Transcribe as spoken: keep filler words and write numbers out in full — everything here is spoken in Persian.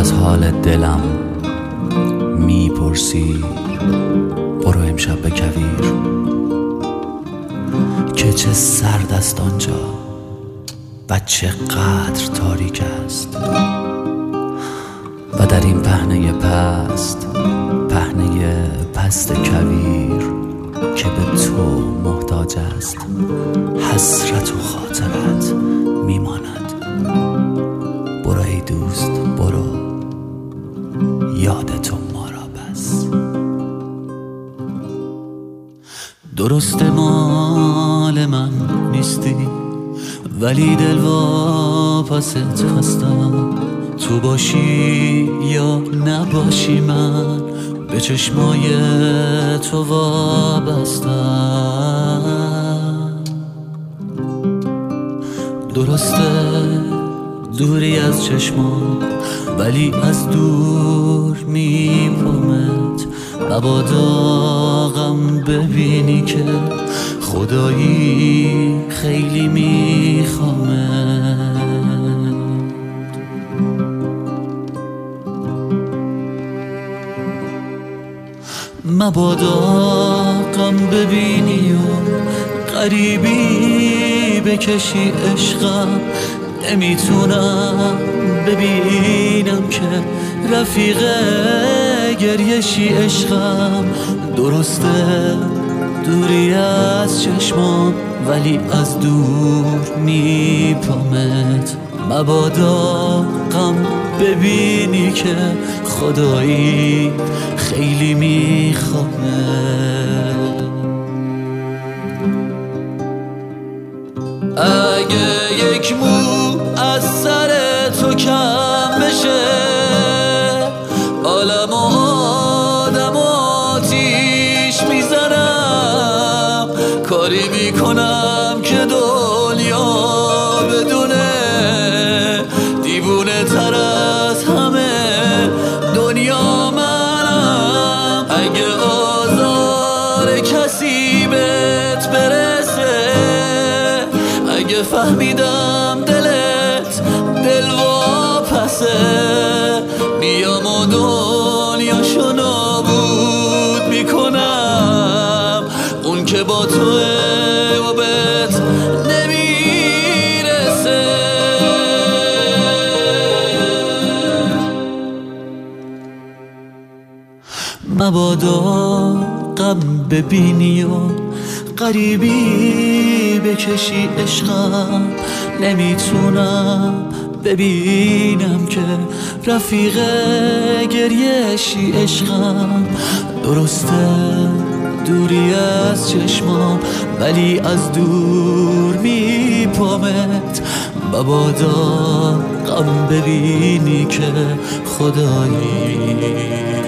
از حال دلم میپرسی، برو امشب به کویر که چه سرد است آنجا و چقدر تاریک است، و در این پهنه پست، پهنه پست کویر که به تو محتاج است، حسرت و خاطرت میماند. برو ای دوست، برو، یاد تو ما را بس. درسته مال من نیستی، ولی دل واپست خستم. تو باشی یا نباشی من به چشمای تو وابستم. درسته دوری از چشمان، ولی از دور میپامت. مبادا غم ببینی که خدایی خیلی میخوامت. مبادا غم ببینی و غریبی بکشی عشقم. نمیتونم ببینم که رفیق گریشی عشقم. درسته دوری از چشمام، ولی از دور میپامت. مبادا غم ببینی که خدایی خیلی میخوامت. اگه یک مو از سر تو کم بشه، عالم و آدم و آتیش میزنم. کاری میکنم که دنیا بدونه دیوونه تر از همه دنیا منم. اگه آزار کسی بهت برسه، اگه فهمیدم دلت دل واپسه، میام و دنیاشو نابود میکنم. اون که با توه و بهت نمیرسه. مبادا غم ببینی و غریبی بکشی عشقم. نمیتونم ببینم که رفیق گریشی عشقم. درسته دوری از چشمام، ولی از دور میپامت. مبادا غم ببینی که خدایی